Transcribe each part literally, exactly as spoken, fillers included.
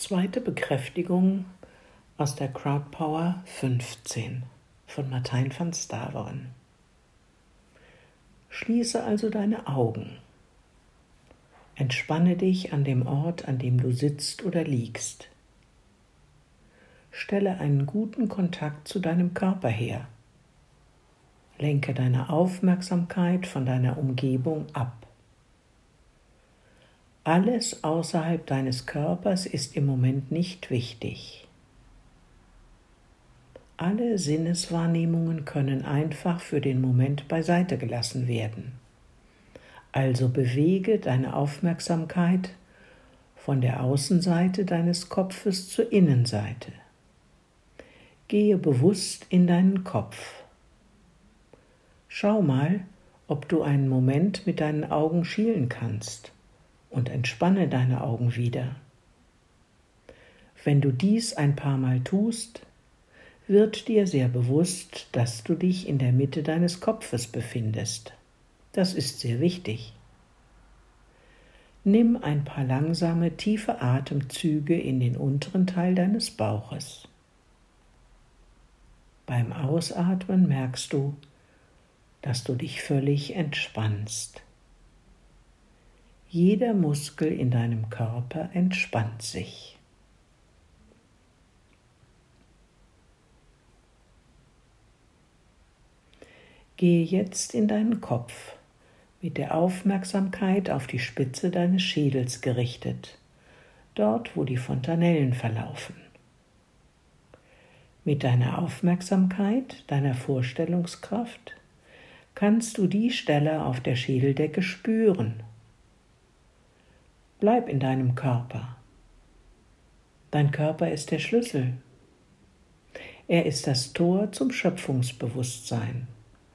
Zweite Bekräftigung aus der Crowdpower fünfzehn von Martijn van Staveren. Schließe also deine Augen. Entspanne dich an dem Ort, an dem du sitzt oder liegst. Stelle einen guten Kontakt zu deinem Körper her. Lenke deine Aufmerksamkeit von deiner Umgebung ab. Alles außerhalb deines Körpers ist im Moment nicht wichtig. Alle Sinneswahrnehmungen können einfach für den Moment beiseite gelassen werden. Also bewege deine Aufmerksamkeit von der Außenseite deines Kopfes zur Innenseite. Gehe bewusst in deinen Kopf. Schau mal, ob du einen Moment mit deinen Augen schielen kannst und entspanne deine Augen wieder. Wenn du dies ein paar Mal tust, wird dir sehr bewusst, dass du dich in der Mitte deines Kopfes befindest. Das ist sehr wichtig. Nimm ein paar langsame, tiefe Atemzüge in den unteren Teil deines Bauches. Beim Ausatmen merkst du, dass du dich völlig entspannst. Jeder Muskel in deinem Körper entspannt sich. Gehe jetzt in deinen Kopf, mit der Aufmerksamkeit auf die Spitze deines Schädels gerichtet, dort, wo die Fontanellen verlaufen. Mit deiner Aufmerksamkeit, deiner Vorstellungskraft, kannst du die Stelle auf der Schädeldecke spüren. Bleib in deinem Körper. Dein Körper ist der Schlüssel. Er ist das Tor zum Schöpfungsbewusstsein.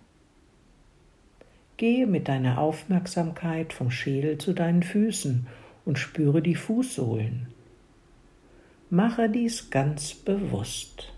Gehe mit deiner Aufmerksamkeit vom Schädel zu deinen Füßen und spüre die Fußsohlen. Mache dies ganz bewusst.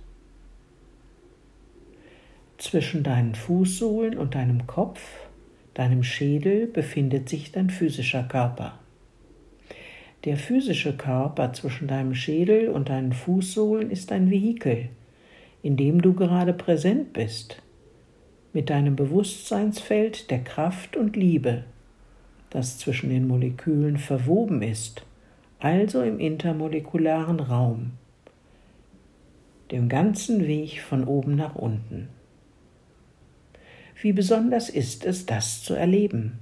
Zwischen deinen Fußsohlen und deinem Kopf, deinem Schädel, befindet sich dein physischer Körper. Der physische Körper zwischen deinem Schädel und deinen Fußsohlen ist ein Vehikel, in dem du gerade präsent bist, mit deinem Bewusstseinsfeld der Kraft und Liebe, das zwischen den Molekülen verwoben ist, also im intermolekularen Raum, dem ganzen Weg von oben nach unten. Wie besonders ist es, das zu erleben?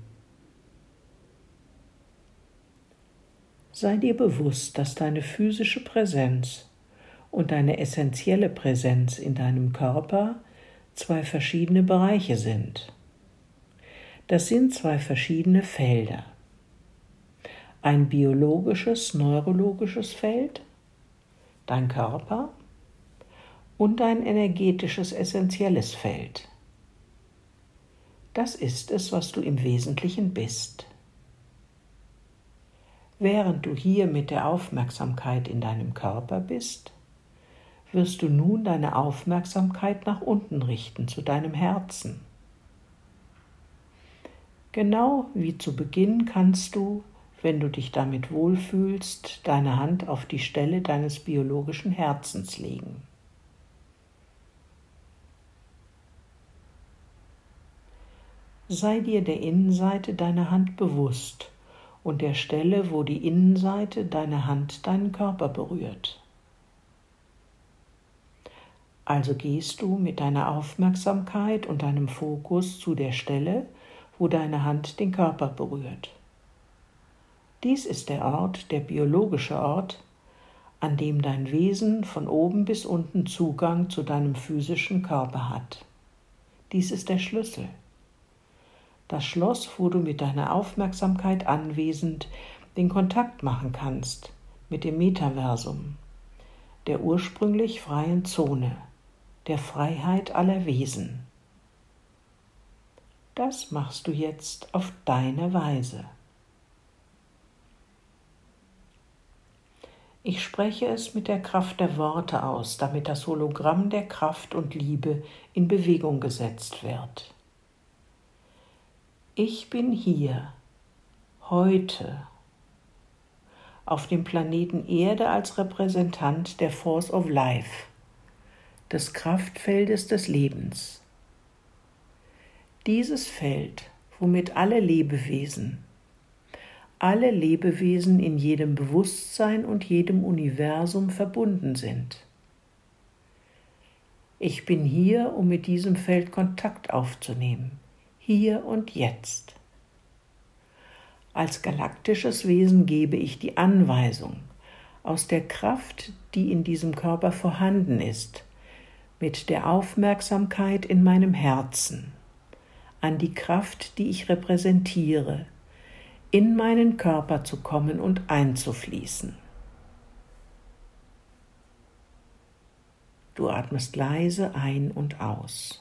Sei dir bewusst, dass deine physische Präsenz und deine essentielle Präsenz in deinem Körper zwei verschiedene Bereiche sind. Das sind zwei verschiedene Felder. Ein biologisches, neurologisches Feld, dein Körper, und ein energetisches, essentielles Feld. Das ist es, was du im Wesentlichen bist. Während du hier mit der Aufmerksamkeit in deinem Körper bist, wirst du nun deine Aufmerksamkeit nach unten richten, zu deinem Herzen. Genau wie zu Beginn kannst du, wenn du dich damit wohlfühlst, deine Hand auf die Stelle deines biologischen Herzens legen. Sei dir der Innenseite deiner Hand bewusst und der Stelle, wo die Innenseite deiner Hand deinen Körper berührt. Also gehst du mit deiner Aufmerksamkeit und deinem Fokus zu der Stelle, wo deine Hand den Körper berührt. Dies ist der Ort, der biologische Ort, an dem dein Wesen von oben bis unten Zugang zu deinem physischen Körper hat. Dies ist der Schlüssel. Das Schloss, wo du mit deiner Aufmerksamkeit anwesend den Kontakt machen kannst mit dem Metaversum, der ursprünglich freien Zone, der Freiheit aller Wesen. Das machst du jetzt auf deine Weise. Ich spreche es mit der Kraft der Worte aus, damit das Hologramm der Kraft und Liebe in Bewegung gesetzt wird. Ich bin hier, heute, auf dem Planeten Erde als Repräsentant der Force of Life, des Kraftfeldes des Lebens. Dieses Feld, womit alle Lebewesen, alle Lebewesen in jedem Bewusstsein und jedem Universum verbunden sind. Ich bin hier, um mit diesem Feld Kontakt aufzunehmen, hier und jetzt. Als galaktisches Wesen gebe ich die Anweisung, aus der Kraft, die in diesem Körper vorhanden ist, mit der Aufmerksamkeit in meinem Herzen, an die Kraft, die ich repräsentiere, in meinen Körper zu kommen und einzufließen. Du atmest leise ein und aus.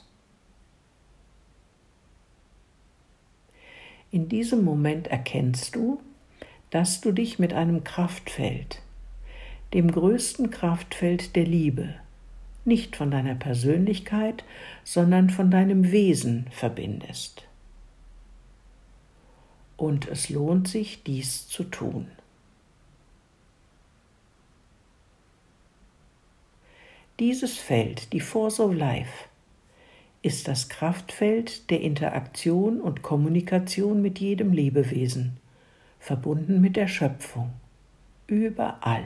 In diesem Moment erkennst du, dass du dich mit einem Kraftfeld, dem größten Kraftfeld der Liebe, nicht von deiner Persönlichkeit, sondern von deinem Wesen verbindest. Und es lohnt sich, dies zu tun. Dieses Feld, die Force of Life, ist das Kraftfeld der Interaktion und Kommunikation mit jedem Lebewesen, verbunden mit der Schöpfung, überall.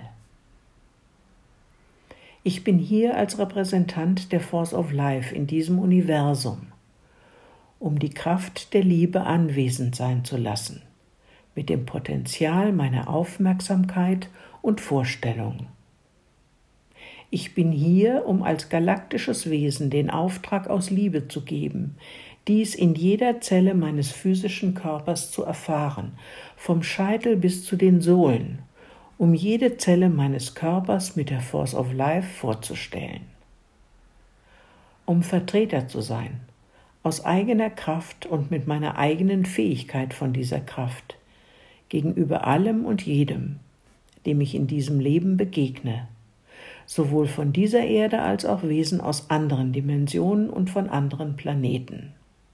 Ich bin hier als Repräsentant der Force of Life in diesem Universum, um die Kraft der Liebe anwesend sein zu lassen, mit dem Potenzial meiner Aufmerksamkeit und Vorstellung. Ich bin hier, um als galaktisches Wesen den Auftrag aus Liebe zu geben, dies in jeder Zelle meines physischen Körpers zu erfahren, vom Scheitel bis zu den Sohlen, um jede Zelle meines Körpers mit der Force of Life vorzustellen. Um Vertreter zu sein, aus eigener Kraft und mit meiner eigenen Fähigkeit von dieser Kraft, gegenüber allem und jedem, dem ich in diesem Leben begegne, sowohl von dieser Erde als auch Wesen aus anderen Dimensionen und von anderen Planeten.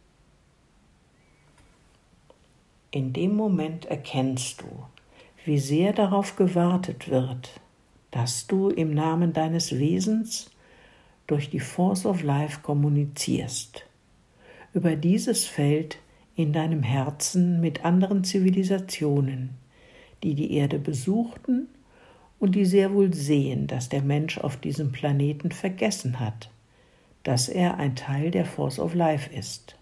In dem Moment erkennst du, wie sehr darauf gewartet wird, dass du im Namen deines Wesens durch die Force of Life kommunizierst, über dieses Feld in deinem Herzen mit anderen Zivilisationen, die die Erde besuchten und die sehr wohl sehen, dass der Mensch auf diesem Planeten vergessen hat, dass er ein Teil der Force of Life ist.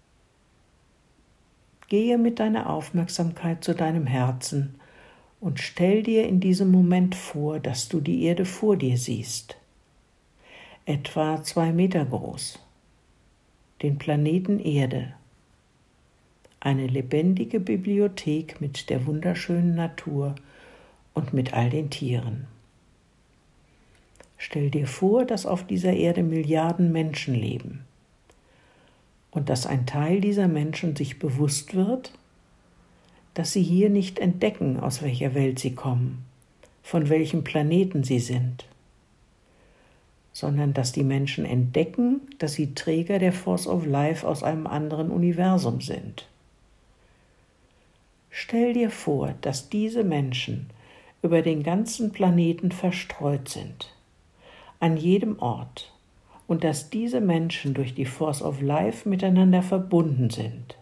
Gehe mit deiner Aufmerksamkeit zu deinem Herzen und stell dir in diesem Moment vor, dass du die Erde vor dir siehst, etwa zwei Meter groß, den Planeten Erde, eine lebendige Bibliothek mit der wunderschönen Natur und mit all den Tieren. Stell dir vor, dass auf dieser Erde Milliarden Menschen leben und dass ein Teil dieser Menschen sich bewusst wird, dass sie hier nicht entdecken, aus welcher Welt sie kommen, von welchem Planeten sie sind, sondern dass die Menschen entdecken, dass sie Träger der Force of Life aus einem anderen Universum sind. Stell dir vor, dass diese Menschen über den ganzen Planeten verstreut sind, an jedem Ort, und dass diese Menschen durch die Force of Life miteinander verbunden sind.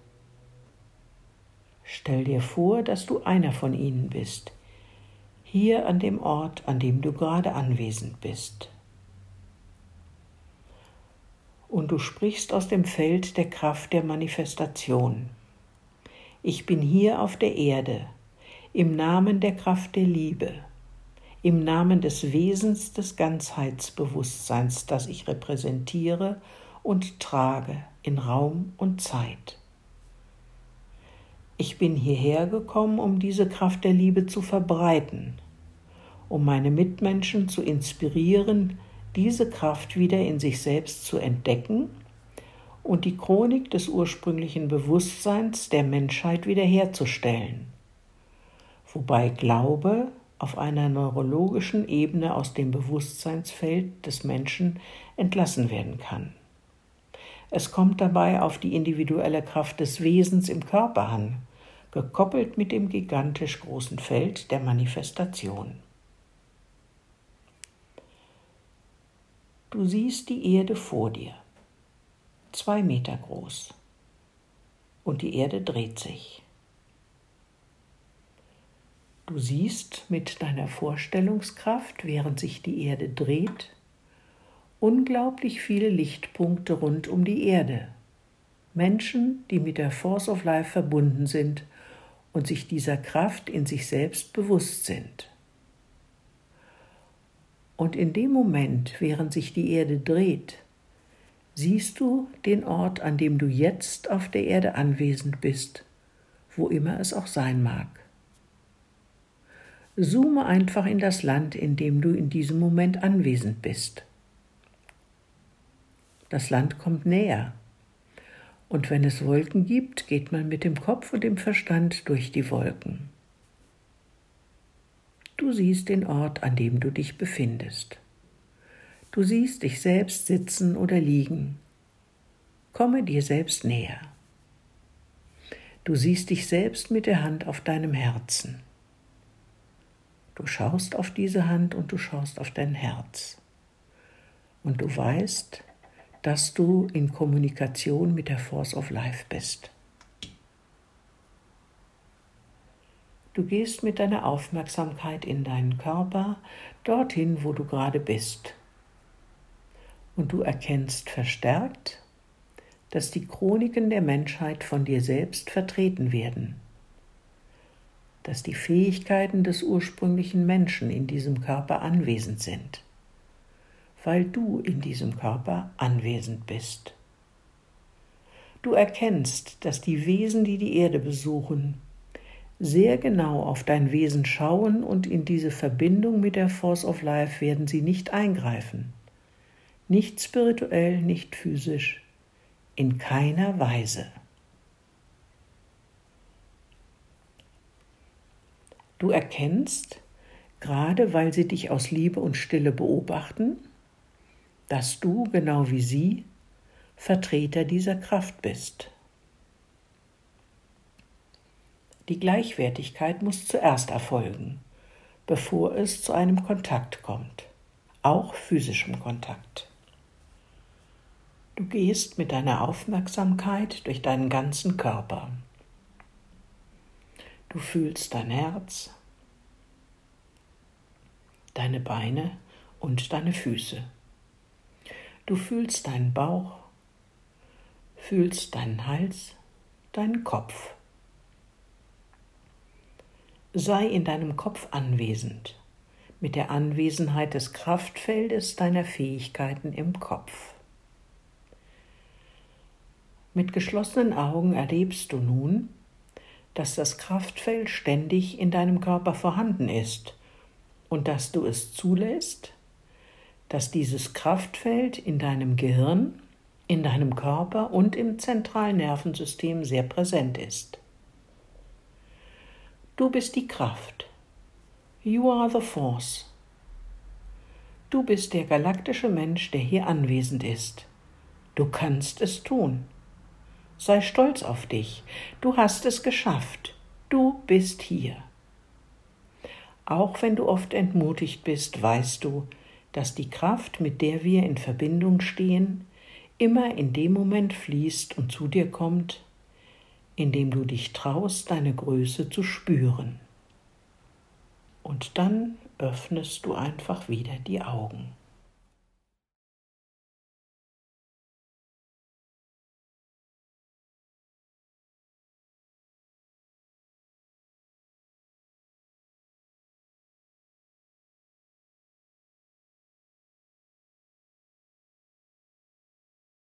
Stell dir vor, dass du einer von ihnen bist, hier an dem Ort, an dem du gerade anwesend bist. Und du sprichst aus dem Feld der Kraft der Manifestation. Ich bin hier auf der Erde, im Namen der Kraft der Liebe, im Namen des Wesens des Ganzheitsbewusstseins, das ich repräsentiere und trage in Raum und Zeit. Ich bin hierher gekommen, um diese Kraft der Liebe zu verbreiten, um meine Mitmenschen zu inspirieren, diese Kraft wieder in sich selbst zu entdecken und die Chronik des ursprünglichen Bewusstseins der Menschheit wiederherzustellen, wobei Glaube auf einer neurologischen Ebene aus dem Bewusstseinsfeld des Menschen entlassen werden kann. Es kommt dabei auf die individuelle Kraft des Wesens im Körper an, gekoppelt mit dem gigantisch großen Feld der Manifestation. Du siehst die Erde vor dir, zwei Meter groß, und die Erde dreht sich. Du siehst mit deiner Vorstellungskraft, während sich die Erde dreht, unglaublich viele Lichtpunkte rund um die Erde. Menschen, die mit der Force of Life verbunden sind und sich dieser Kraft in sich selbst bewusst sind. Und in dem Moment, während sich die Erde dreht, siehst du den Ort, an dem du jetzt auf der Erde anwesend bist, wo immer es auch sein mag. Zoome einfach in das Land, in dem du in diesem Moment anwesend bist. Das Land kommt näher. Und wenn es Wolken gibt, geht man mit dem Kopf und dem Verstand durch die Wolken. Du siehst den Ort, an dem du dich befindest. Du siehst dich selbst sitzen oder liegen. Komme dir selbst näher. Du siehst dich selbst mit der Hand auf deinem Herzen. Du schaust auf diese Hand und du schaust auf dein Herz. Und du weißt, dass du in Kommunikation mit der Force of Life bist. Du gehst mit deiner Aufmerksamkeit in deinen Körper, dorthin, wo du gerade bist. Und du erkennst verstärkt, dass die Chroniken der Menschheit von dir selbst vertreten werden, dass die Fähigkeiten des ursprünglichen Menschen in diesem Körper anwesend sind, weil du in diesem Körper anwesend bist. Du erkennst, dass die Wesen, die die Erde besuchen, sehr genau auf dein Wesen schauen und in diese Verbindung mit der Force of Life werden sie nicht eingreifen. Nicht spirituell, nicht physisch, in keiner Weise. Du erkennst, gerade weil sie dich aus Liebe und Stille beobachten, dass du, genau wie sie, Vertreter dieser Kraft bist. Die Gleichwertigkeit muss zuerst erfolgen, bevor es zu einem Kontakt kommt, auch physischem Kontakt. Du gehst mit deiner Aufmerksamkeit durch deinen ganzen Körper. Du fühlst dein Herz, deine Beine und deine Füße. Du fühlst deinen Bauch, fühlst deinen Hals, deinen Kopf. Sei in deinem Kopf anwesend, mit der Anwesenheit des Kraftfeldes deiner Fähigkeiten im Kopf. Mit geschlossenen Augen erlebst du nun, dass das Kraftfeld ständig in deinem Körper vorhanden ist und dass du es zulässt, dass dieses Kraftfeld in deinem Gehirn, in deinem Körper und im zentralen Nervensystem sehr präsent ist. Du bist die Kraft. You are the Force. Du bist der galaktische Mensch, der hier anwesend ist. Du kannst es tun. Sei stolz auf dich. Du hast es geschafft. Du bist hier. Auch wenn du oft entmutigt bist, weißt du, dass die Kraft, mit der wir in Verbindung stehen, immer in dem Moment fließt und zu dir kommt, indem du dich traust, deine Größe zu spüren. Und dann öffnest du einfach wieder die Augen.